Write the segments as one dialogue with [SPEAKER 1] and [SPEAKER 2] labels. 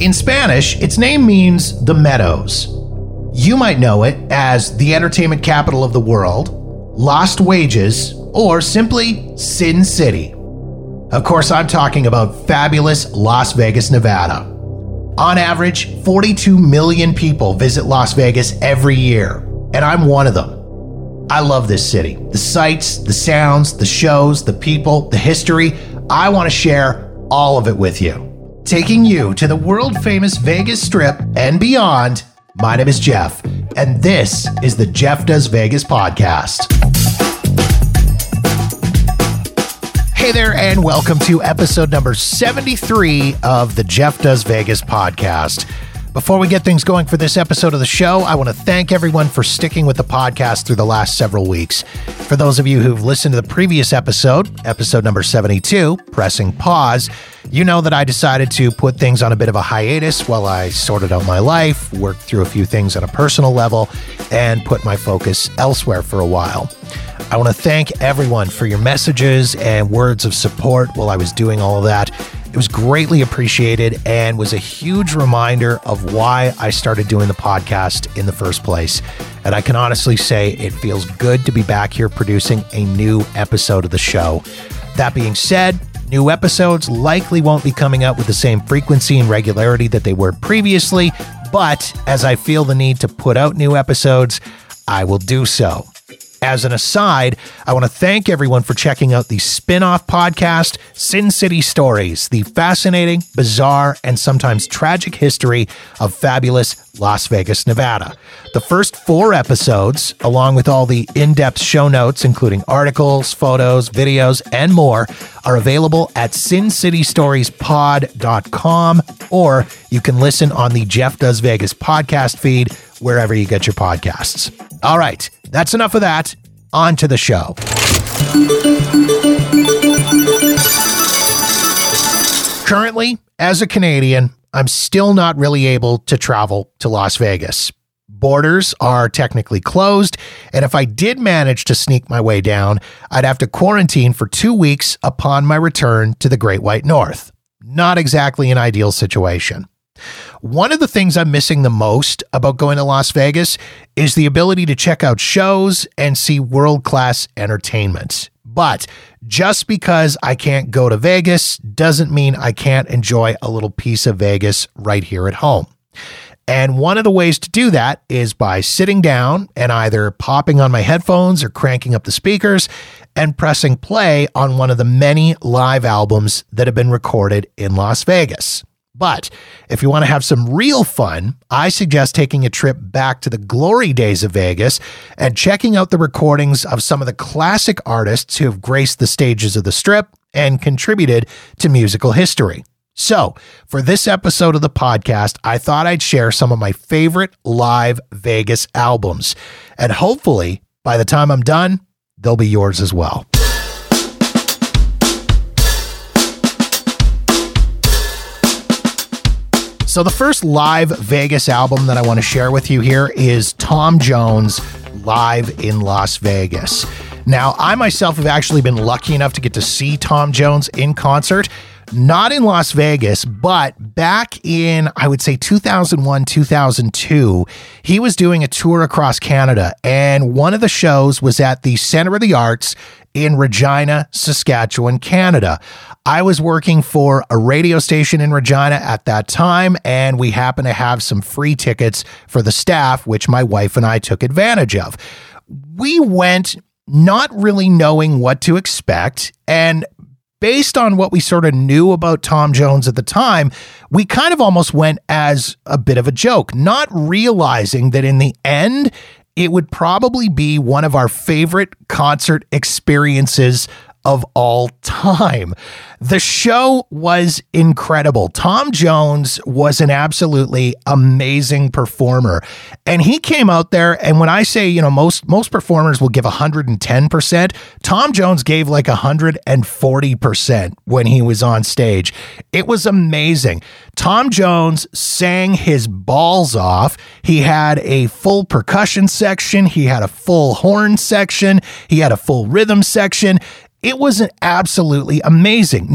[SPEAKER 1] In Spanish, its name means the Meadows. You might know it as the entertainment capital of the world, Lost Wages, or simply Sin City. Of course, I'm talking about fabulous Las Vegas, Nevada. On average, 42 million people visit Las Vegas every year, and I'm one of them. I love this city. The sights, the sounds, the shows, the people, the history. I want to share all of it with you. Taking you to the world-famous Vegas Strip and beyond, my name is Jeff, and this is the Jeff Does Vegas podcast. Hey there, and welcome to episode number 73 of the Jeff Does Vegas podcast. Before we get things going for this episode of the show, I want to thank everyone for sticking with the podcast through the last several weeks. For those of you who've listened to the previous episode number 72, Pressing Pause, you know that I decided to put things on a bit of a hiatus while I sorted out my life, worked through a few things on a personal level, and put my focus elsewhere for a while. I want to thank everyone for your messages and words of support while I was doing all of that. It was greatly appreciated and was a huge reminder of why I started doing the podcast in the first place. And I can honestly say it feels good to be back here producing a new episode of the show. That being said, new episodes likely won't be coming out with the same frequency and regularity that they were previously, but as I feel the need to put out new episodes, I will do so. As an aside, I want to thank everyone for checking out the spin-off podcast, Sin City Stories, the fascinating, bizarre, and sometimes tragic history of fabulous Las Vegas, Nevada. The first 4 episodes, along with all the in-depth show notes, including articles, photos, videos, and more, are available at sincitystoriespod.com, or you can listen on the Jeff Does Vegas podcast feed wherever you get your podcasts. All right, that's enough of that. On to the show. Currently, as a Canadian, I'm still not really able to travel to Las Vegas. Borders are technically closed, and if I did manage to sneak my way down, I'd have to quarantine for 2 weeks upon my return to the Great White North. Not exactly an ideal situation. One of the things I'm missing the most about going to Las Vegas is the ability to check out shows and see world-class entertainment. But just because I can't go to Vegas doesn't mean I can't enjoy a little piece of Vegas right here at home. And one of the ways to do that is by sitting down and either popping on my headphones or cranking up the speakers and pressing play on one of the many live albums that have been recorded in Las Vegas. But if you want to have some real fun, I suggest taking a trip back to the glory days of Vegas and checking out the recordings of some of the classic artists who have graced the stages of the Strip and contributed to musical history. So, for this episode of the podcast, I thought I'd share some of my favorite live Vegas albums. And hopefully, by the time I'm done, they'll be yours as well. So the first live Vegas album that I want to share with you here is Tom Jones Live in Las Vegas. Now, I myself have actually been lucky enough to get to see Tom Jones in concert, not in Las Vegas, but back in, I would say 2001, 2002, he was doing a tour across Canada, and one of the shows was at the Center of the Arts in Regina, Saskatchewan, Canada. I was working for a radio station in Regina at that time, and we happened to have some free tickets for the staff, which my wife and I took advantage of. We went not really knowing what to expect, and based on what we sort of knew about Tom Jones at the time, we kind of almost went as a bit of a joke, not realizing that in the end, it would probably be one of our favorite concert experiences of all time. The show was incredible. Tom Jones was an absolutely amazing performer. And he came out there, and when I say, most performers will give 110%, Tom Jones gave like 140% when he was on stage. It was amazing. Tom Jones sang his balls off. He had a full percussion section. He had a full horn section. He had a full rhythm section. It was absolutely amazing. Now,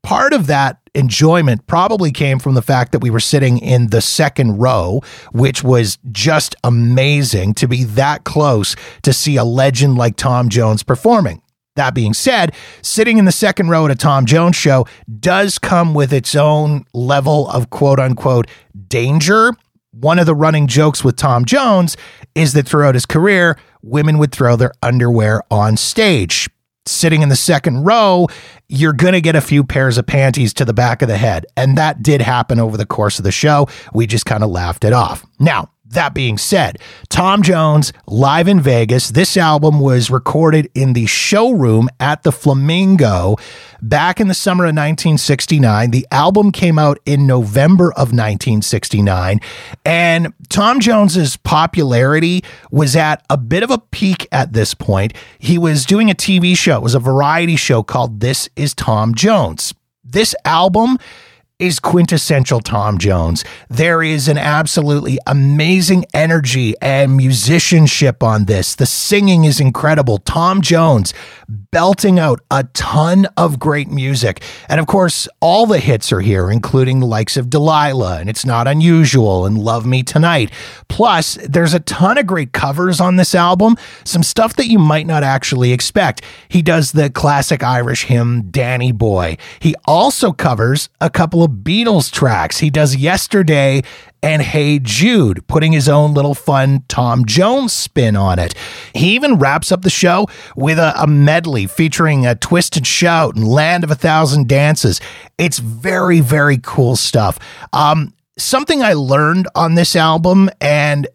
[SPEAKER 1] part of that enjoyment probably came from the fact that we were sitting in the second row, which was just amazing to be that close to see a legend like Tom Jones performing. That being said, sitting in the second row at a Tom Jones show does come with its own level of quote unquote danger. One of the running jokes with Tom Jones is that throughout his career, women would throw their underwear on stage. Sitting in the second row, you're going to get a few pairs of panties to the back of the head. And that did happen over the course of the show. We just kind of laughed it off. Now, that being said, Tom Jones live in Vegas. This album was recorded in the showroom at the Flamingo back in the summer of 1969. The album came out in November of 1969, and Tom Jones's popularity was at a bit of a peak at this point. He was doing a TV show. It was a variety show called This Is Tom Jones. This album is quintessential Tom Jones. There is an absolutely amazing energy and musicianship on this. The singing is incredible. Tom Jones belting out a ton of great music. And of course, all the hits are here, including the likes of Delilah and It's Not Unusual and Love Me Tonight. Plus, there's a ton of great covers on this album, some stuff that you might not actually expect. He does the classic Irish hymn, Danny Boy. He also covers a couple of Beatles tracks. He does Yesterday and Hey Jude, putting his own little fun Tom Jones spin on it. He even wraps up the show with a medley featuring a Twist and Shout and Land of a Thousand Dances. It's very, very cool stuff. Something I learned on this album, and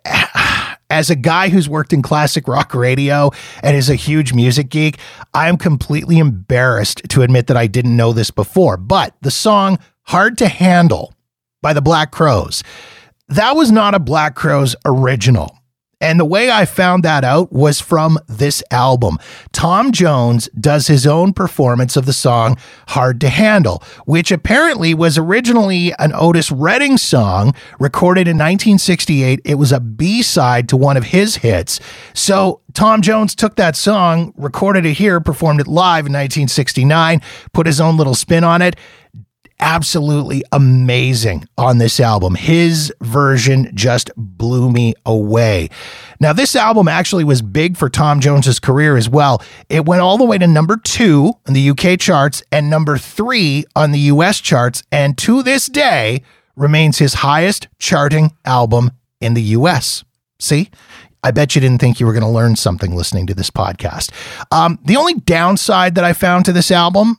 [SPEAKER 1] as a guy who's worked in classic rock radio and is a huge music geek, I am completely embarrassed to admit that I didn't know this before. But the song Hard to Handle by the Black Crowes, that was not a Black Crowes original. And the way I found that out was from this album. Tom Jones does his own performance of the song Hard to Handle, which apparently was originally an Otis Redding song recorded in 1968. It was a B-side to one of his hits. So Tom Jones took that song, recorded it here, performed it live in 1969, put his own little spin on it. Absolutely amazing on this album. His version just blew me away. Now, this album actually was big for Tom Jones's career as well. It went all the way to number 2 in the UK charts and number 3 on the US charts, and to this day remains his highest charting album in the US. See? I bet you didn't think you were going to learn something listening to this podcast. The only downside that I found to this album,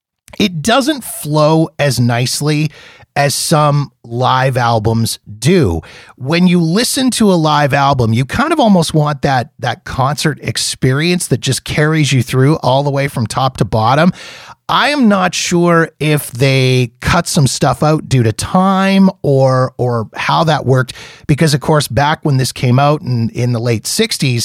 [SPEAKER 1] it doesn't flow as nicely as some live albums do. When you listen to a live album, you kind of almost want that concert experience that just carries you through all the way from top to bottom. I am not sure if they cut some stuff out due to time or how that worked, because of course, back when this came out in the late 60s,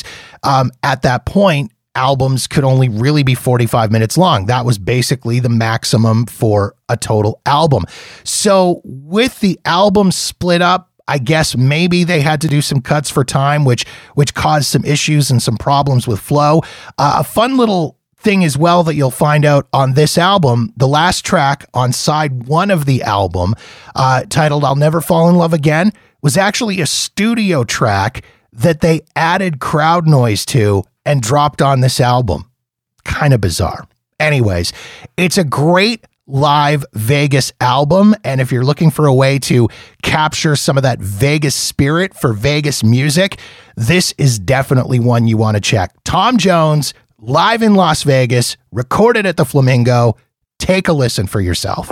[SPEAKER 1] at that point, albums could only really be 45 minutes long. That was basically the maximum for a total album. So with the album split up, I guess maybe they had to do some cuts for time, which caused some issues and some problems with flow. A fun little thing as well that you'll find out on this album, the last track on side 1 of the album, titled I'll Never Fall in Love Again, was actually a studio track that they added crowd noise to and dropped on this album. Kind of bizarre. Anyways, it's a great live Vegas album, and if you're looking for a way to capture some of that Vegas spirit for Vegas music, this is definitely one you want to check. Tom Jones, live in Las Vegas, recorded at the Flamingo. Take a listen for yourself.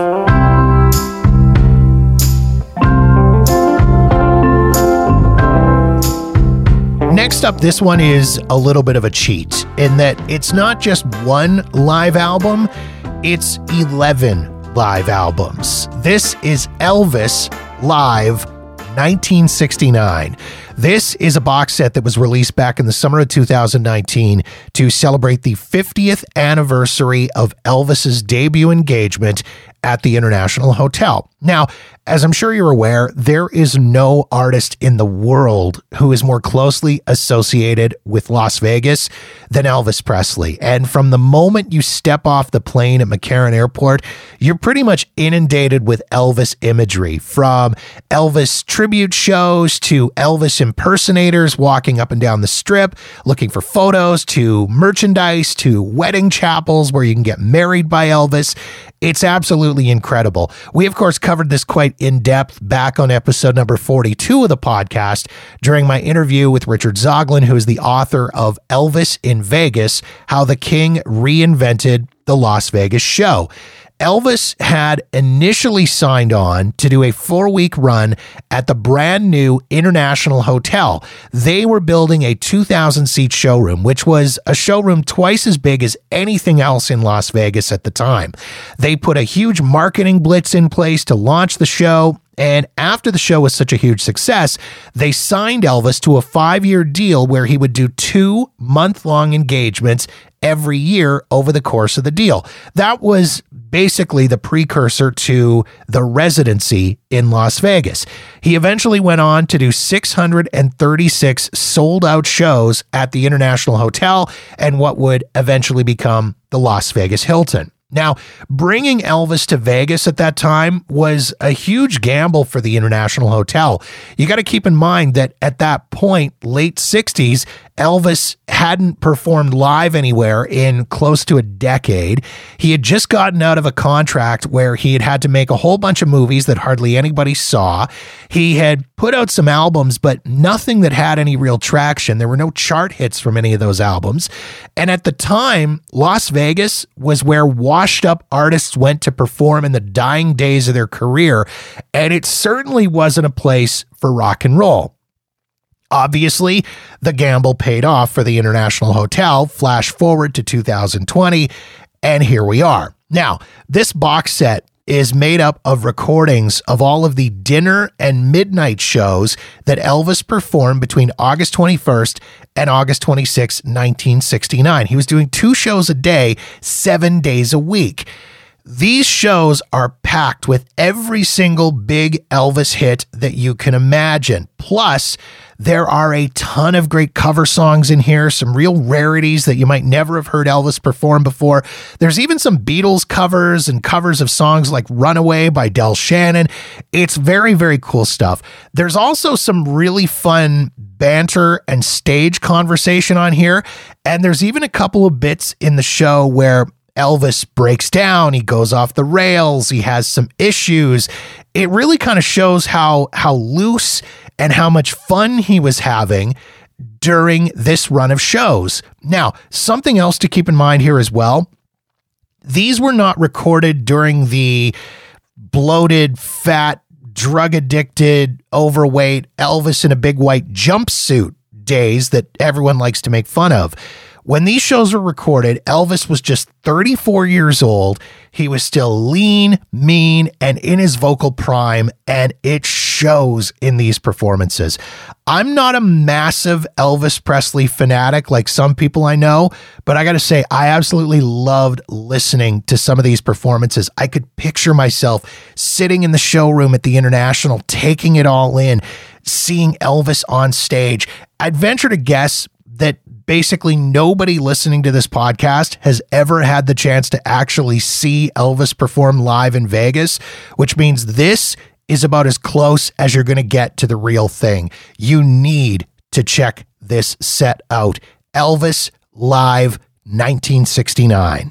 [SPEAKER 1] Next up, this one is a little bit of a cheat in that it's not just one live album, it's 11 live albums. This is Elvis Live 1969. This is a box set that was released back in the summer of 2019 to celebrate the 50th anniversary of Elvis's debut engagement at the International Hotel. Now, as I'm sure you're aware, there is no artist in the world who is more closely associated with Las Vegas than Elvis Presley. And from the moment you step off the plane at McCarran Airport, you're pretty much inundated with Elvis imagery, from Elvis tribute shows to Elvis impersonators walking up and down the strip looking for photos, to merchandise, to wedding chapels where you can get married by Elvis. It's absolutely incredible. We, of course, covered this quite in depth back on episode number 42 of the podcast during my interview with Richard Zoglin, who is the author of Elvis in Vegas, How the King Reinvented the Las Vegas Show. Elvis had initially signed on to do a 4-week run at the brand new International Hotel. They were building a 2,000-seat showroom, which was a showroom twice as big as anything else in Las Vegas at the time. They put a huge marketing blitz in place to launch the show. And after the show was such a huge success, they signed Elvis to a 5-year deal where he would do 2 month-long engagements every year over the course of the deal. That was basically the precursor to the residency in Las Vegas. He eventually went on to do 636 sold-out shows at the International Hotel and what would eventually become the Las Vegas Hilton. Now, bringing Elvis to Vegas at that time was a huge gamble for the International Hotel. You got to keep in mind that at that point, late 60s, Elvis hadn't performed live anywhere in close to a decade. He had just gotten out of a contract where he had to make a whole bunch of movies that hardly anybody saw. He had put out some albums, but nothing that had any real traction. There were no chart hits from any of those albums. And at the time, Las Vegas was where washed up artists went to perform in the dying days of their career. And it certainly wasn't a place for rock and roll. Obviously, the gamble paid off for the International Hotel. Flash forward to 2020, and here we are. Now, this box set is made up of recordings of all of the dinner and midnight shows that Elvis performed between August 21st and August 26, 1969. He was doing 2 shows a day, 7 days a week. These shows are packed with every single big Elvis hit that you can imagine. Plus, there are a ton of great cover songs in here, some real rarities that you might never have heard Elvis perform before. There's even some Beatles covers and covers of songs like Runaway by Del Shannon. It's very, very cool stuff. There's also some really fun banter and stage conversation on here. And there's even a couple of bits in the show where Elvis breaks down, he goes off the rails, he has some issues. It really kind of shows how loose and how much fun he was having during this run of shows. Now, something else to keep in mind here as well, these were not recorded during the bloated, fat, drug-addicted, overweight Elvis in a big white jumpsuit days that everyone likes to make fun of. When these shows were recorded, Elvis was just 34 years old. He was still lean, mean, and in his vocal prime, and it shows in these performances. I'm not a massive Elvis Presley fanatic like some people I know, but I got to say, I absolutely loved listening to some of these performances. I could picture myself sitting in the showroom at the International, taking it all in, seeing Elvis on stage. I'd venture to guess that basically nobody listening to this podcast has ever had the chance to actually see Elvis perform live in Vegas, which means this is about as close as you're going to get to the real thing. You need to check this set out. Elvis Live 1969.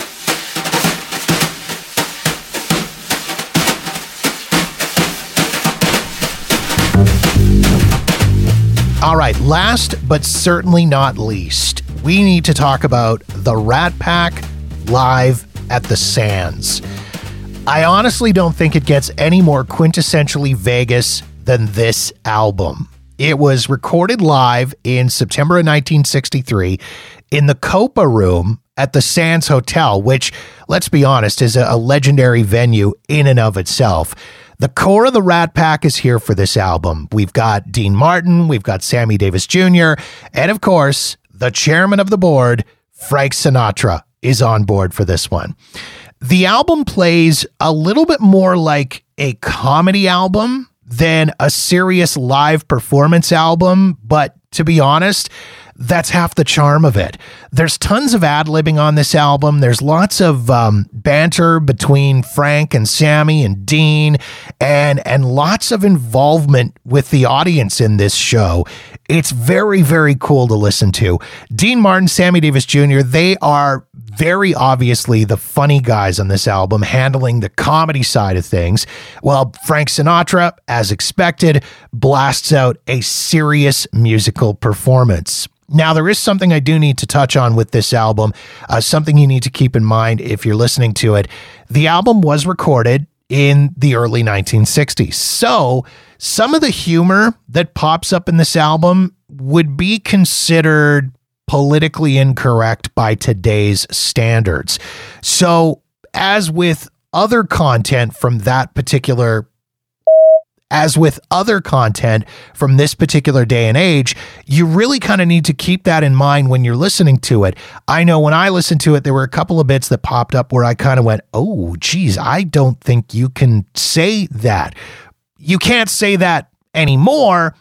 [SPEAKER 1] All right, last but certainly not least, we need to talk about the Rat Pack live at the Sands. I honestly don't think it gets any more quintessentially Vegas than this album. It was recorded live in September of 1963 in the Copa Room at the Sands Hotel, which, let's be honest, is a legendary venue in and of itself. The core of the Rat Pack is here for this album. We've got Dean Martin, we've got Sammy Davis Jr., and of course, the chairman of the board, Frank Sinatra, is on board for this one. The album plays a little bit more like a comedy album than a serious live performance album, but to be honest, that's half the charm of it. There's tons of ad-libbing on this album. There's lots of banter between Frank and Sammy and Dean, and lots of involvement with the audience in this show. It's very, very cool to listen to. Dean Martin, Sammy Davis Jr., they are very obviously the funny guys on this album, handling the comedy side of things, while Frank Sinatra, as expected, blasts out a serious musical performance. Now, there is something I do need to touch on with this album, something you need to keep in mind if you're listening to it. The album was recorded in the early 1960s, so some of the humor that pops up in this album would be considered politically incorrect by today's standards. So, as with other content from this particular day and age, you really kind of need to keep that in mind when you're listening to it. I know when I listened to it, there were a couple of bits that popped up where I kind of went, oh, geez, I don't think you can say that. You can't say that anymore.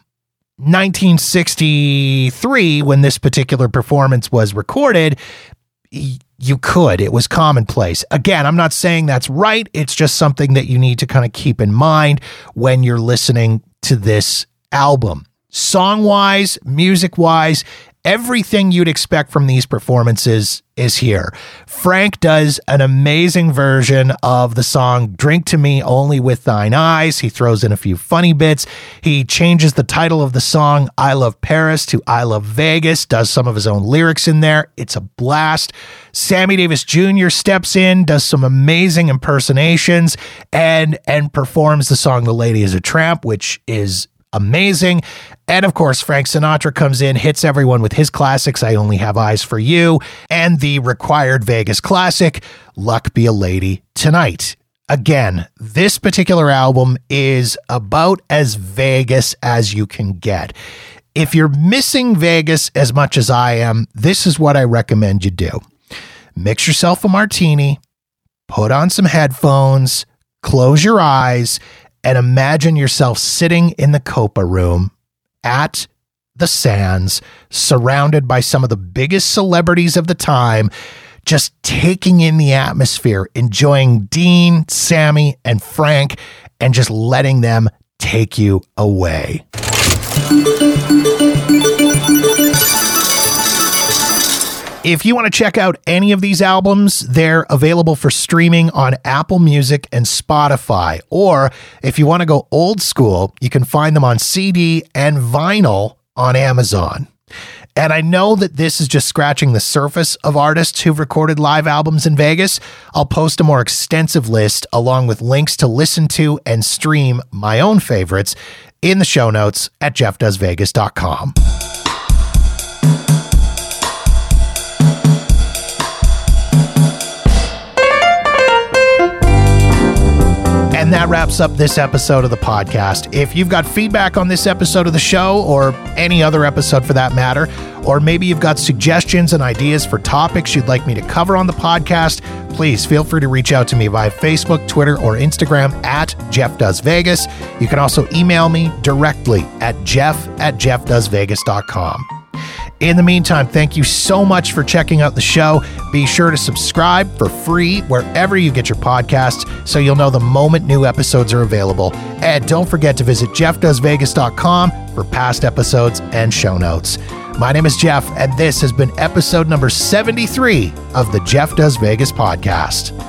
[SPEAKER 1] 1963, when this particular performance was recorded, you could. It was commonplace. Again, I'm not saying that's right. It's just something that you need to kind of keep in mind when you're listening to this album. Song-wise, music-wise, everything you'd expect from these performances is here. Frank does an amazing version of the song Drink to Me Only with Thine Eyes. He throws in a few funny bits. He changes the title of the song I Love Paris to I Love Vegas, does some of his own lyrics in there. It's a blast. Sammy Davis Jr. steps in, does some amazing impersonations, and performs the song The Lady is a Tramp, which is amazing. And of course, Frank Sinatra comes in, hits everyone with his classics, I Only Have Eyes for You, and the required Vegas classic, Luck Be a Lady Tonight. Again, this particular album is about as Vegas as you can get. If you're missing Vegas as much as I am, this is what I recommend you do. Mix yourself a martini, put on some headphones, close your eyes, and imagine yourself sitting in the Copa room at the Sands, surrounded by some of the biggest celebrities of the time, just taking in the atmosphere, enjoying Dean, Sammy, and Frank, and just letting them take you away. If you want to check out any of these albums, they're available for streaming on Apple Music and Spotify. Or if you want to go old school, you can find them on CD and vinyl on Amazon. And I know that this is just scratching the surface of artists who've recorded live albums in Vegas. I'll post a more extensive list along with links to listen to and stream my own favorites in the show notes at jeffdoesvegas.com. And that wraps up this episode of the podcast. If you've got feedback on this episode of the show, or any other episode for that matter, or maybe you've got suggestions and ideas for topics you'd like me to cover on the podcast, please feel free to reach out to me via Facebook, Twitter, or Instagram at JeffDoesVegas. You can also email me directly at jeff@jeffdoesvegas.com. In the meantime, thank you so much for checking out the show. Be sure to subscribe for free wherever you get your podcasts so you'll know the moment new episodes are available. And don't forget to visit jeffdoesvegas.com for past episodes and show notes. My name is Jeff, and this has been episode number 73 of the Jeff Does Vegas podcast.